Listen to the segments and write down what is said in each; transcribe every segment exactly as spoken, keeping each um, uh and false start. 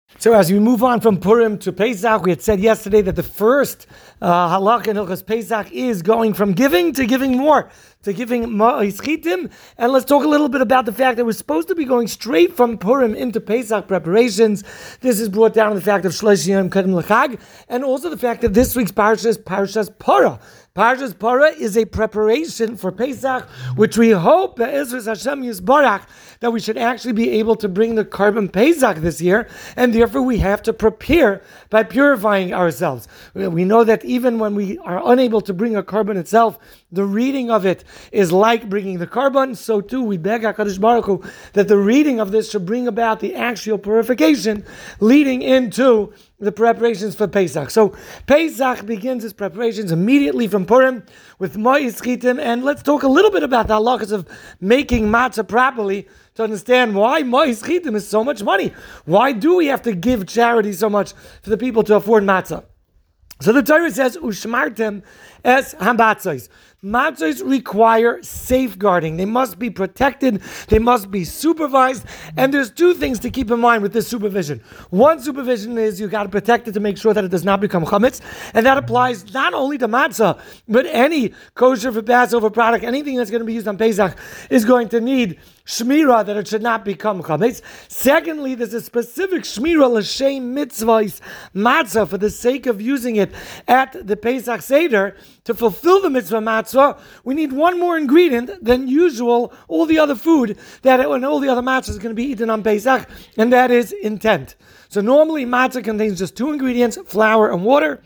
So as we move on from Purim to Pesach, we had said yesterday that the first uh, halakha in Hilchos Pesach is going from giving to giving more, to giving ma'is chitim. And let's talk a little bit about the fact that we're supposed to be going straight from Purim into Pesach preparations. This is brought down in the fact of Shlosh Yom Kedem L'Chag, and also the fact that this week's parsha is Parshas Parah. Parshas Parah is a preparation for Pesach, which we hope that Ezras Hashem Yisbarach, that we should actually be able to bring the Karban Pesach this year, and therefore we have to prepare by purifying ourselves. We know that even when we are unable to bring a Karban itself, the reading of it is like bringing the Karban, so too we beg HaKadosh Baruch Hu that the reading of this should bring about the actual purification leading into the preparations for Pesach. So Pesach begins its preparations immediately from Purim with ma'is chitim, and let's talk a little bit about the halachas of making matzah properly to understand why ma'is chitim is so much money. Why do we have to give charity so much for the people to afford matzah? So the Torah says, Ushmartem es hambatzos. Matzahs require safeguarding. They must be protected. They must be supervised. And there's two things to keep in mind with this supervision. One supervision is you got to protect it to make sure that it does not become chametz. And that applies not only to matzah, but any kosher for Passover product, anything that's going to be used on Pesach is going to need shmira, that it should not become chametz. Secondly, there's a specific shmira l'shem mitzvahs matzah for the sake of using it at the Pesach Seder. To fulfill the mitzvah matzah, we need one more ingredient than usual, all the other food that and all the other matzah is going to be eaten on Pesach, and that is intent. So normally matzah contains just two ingredients, flour and water.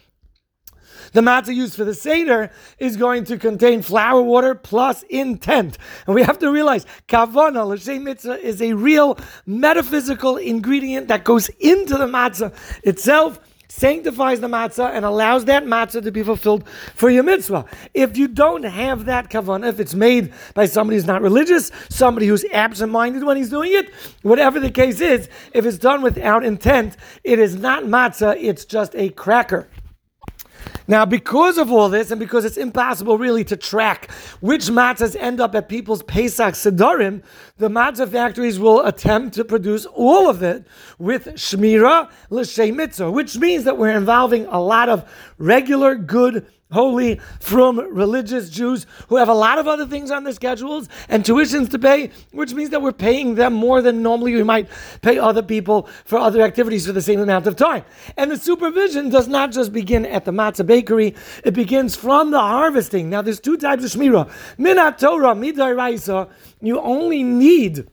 The matzah used for the Seder is going to contain flour, water, plus intent. And we have to realize, kavana, l'shem mitzvah, is a real metaphysical ingredient that goes into the matzah itself, sanctifies the matzah, and allows that matzah to be fulfilled for your mitzvah. If you don't have that kavanah, if it's made by somebody who's not religious, somebody who's absent-minded when he's doing it, whatever the case is, if it's done without intent, it is not matzah, it's just a cracker. Now, because of all this, and because it's impossible really to track which matzahs end up at people's Pesach Sedarim, the matzah factories will attempt to produce all of it with shmira l'shem mitzvah, which means that we're involving a lot of regular, good, holy, from religious Jews who have a lot of other things on their schedules and tuitions to pay, which means that we're paying them more than normally we might pay other people for other activities for the same amount of time. And the supervision does not just begin at the matzah bakery, it begins from the harvesting. Now there's two types of shmira. Minat Torah, midoraisa, you only need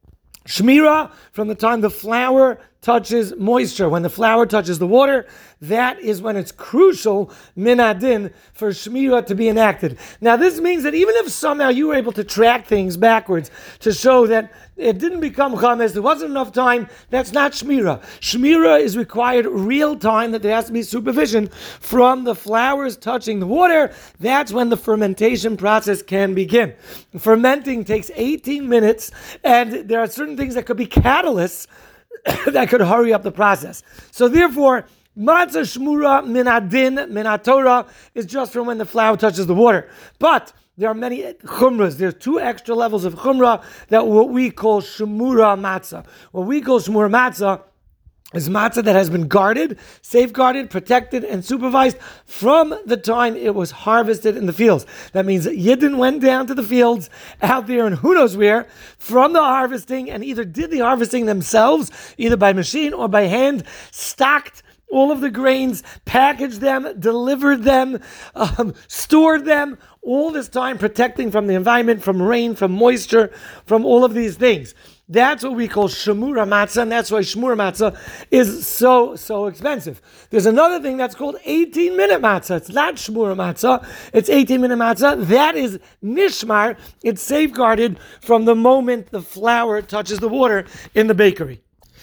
shmira from the time the flour touches moisture. When the flour touches the water, that is when it's crucial, min adin, for shmira to be enacted. Now this means that even if somehow you were able to track things backwards to show that it didn't become chametz, there wasn't enough time, that's not shmira. Shmira is required real time, that there has to be supervision from the flours touching the water. That's when the fermentation process can begin. Fermenting takes eighteen minutes, and there are certain things that could be catalysts that could hurry up the process. So therefore, matzah shmura min adin, min haTorah, is just from when the flour touches the water. But there are many chumras. There's two extra levels of chumrah that what we call shmura matzah. What we call shmura matzah is matzah that has been guarded, safeguarded, protected, and supervised from the time it was harvested in the fields. That means that Yidden went down to the fields out there and who knows where from the harvesting, and either did the harvesting themselves, either by machine or by hand, stocked all of the grains, packaged them, delivered them, um, stored them, all this time protecting from the environment, from rain, from moisture, from all of these things. That's what we call shmura matzah, and that's why shmura matzah is so, so expensive. There's another thing that's called eighteen-minute matzah. It's not shmura matzah, it's eighteen-minute matzah. That is nishmar. It's safeguarded from the moment the flour touches the water in the bakery.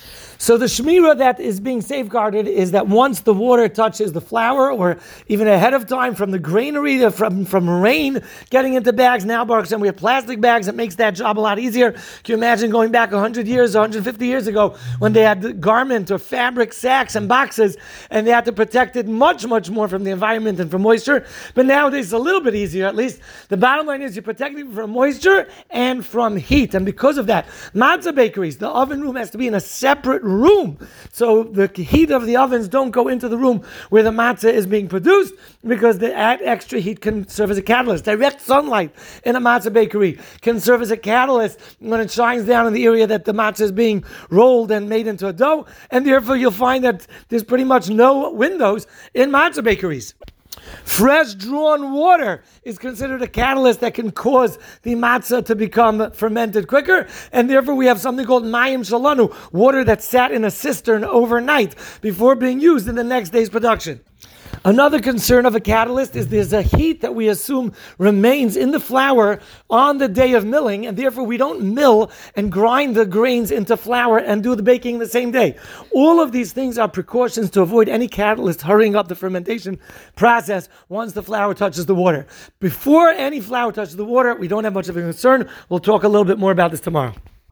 So the shmira that is being safeguarded is that once the water touches the flour, or even ahead of time from the granary, from, from rain getting into bags, now Baruch Hashem, we have plastic bags, it makes that job a lot easier. Can you imagine going back one hundred years, one hundred fifty years ago, when they had the garment or fabric sacks and boxes, and they had to protect it much, much more from the environment and from moisture. But nowadays it's a little bit easier, at least. The bottom line is you're protecting from moisture and from heat. And because of that, matzah bakeries, the oven room has to be in a separate room room. So the heat of the ovens don't go into the room where the matzah is being produced, because the extra heat can serve as a catalyst. Direct sunlight in a matzah bakery can serve as a catalyst when it shines down in the area that the matzah is being rolled and made into a dough, and therefore you'll find that there's pretty much no windows in matzah bakeries. Fresh drawn water is considered a catalyst that can cause the matzah to become fermented quicker, and therefore we have something called mayim shalanu, water that sat in a cistern overnight before being used in the next day's production. Another concern of a catalyst is there's a heat that we assume remains in the flour on the day of milling, and therefore we don't mill and grind the grains into flour and do the baking the same day. All of these things are precautions to avoid any catalyst hurrying up the fermentation process once the flour touches the water. Before any flour touches the water, we don't have much of a concern. We'll talk a little bit more about this tomorrow.